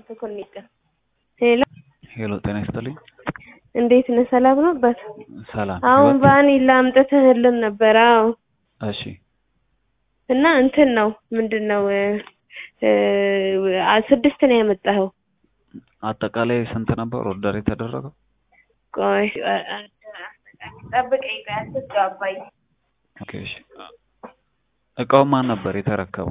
ተኮኔክት ሄሎ ሄሎ ጤና ይስጥልኝ እንዴት ነህ ሰላም ነው አባት ሰላም አሁን ቫኒላ አምጥተህልን ነበር አዎ እሺ እና እንትን ነው ምንድነው 6 ነው ያመጣኸው አጠቃላይ ስንት ነበር ኦርደር የተደረገው ቆይ ጠብቀኝ አትጋባይ ኦኬ እሺ እቃው ማን ነበር የተረከበው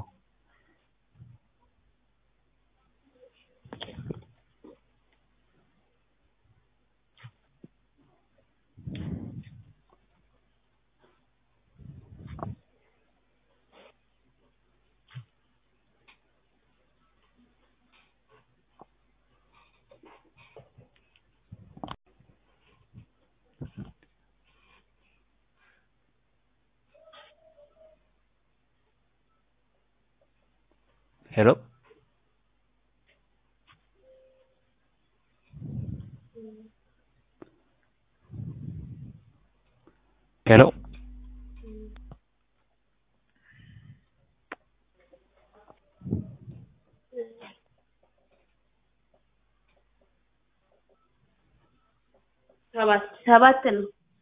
Hello Hello ሰባት ነው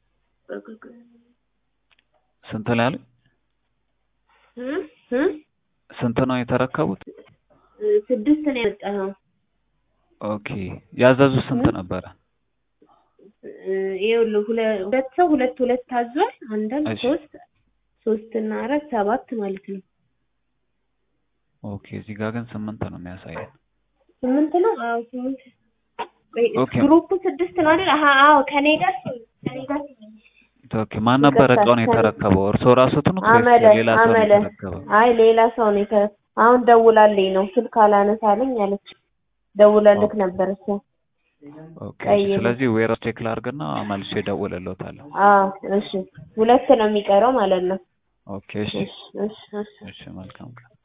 ስንት ላይ አለ ስንት ነው የተረከቡት 6 ነው ያመጣኸው ኦኬ ያዘዙ ስንት ነበር ይኸውልህ ሁለት ሰው ሁለት ታዟል አንዳንድ 3 እና 4 7 ማለት ነው ኦኬ እዚህ ጋር ግን 8 ነው የሚያሳየው 8 ነው አዎ 8 ግሩፕ 6 ነው አይደል አዎ ከኔ ጋር ኦኬ ማን ነበር እቃውን የተረከበው እርሶ ራስዎት ነው ወይስ ሌላ ሰው ነው የተረከበው አይ ሌላ ሰው ነው አሁን ደውላልኝ ነው ስልክ አላነሳልኝ አለች ደውላልክ ነበር እሱ ኦኬ ስለዚህ ዌራ ቼክ ላድርግና መልሼ እደውልልዎታለሁ እሺ 2 ነው የሚቀረው ማለት ነው ኦኬ እሺ መልካም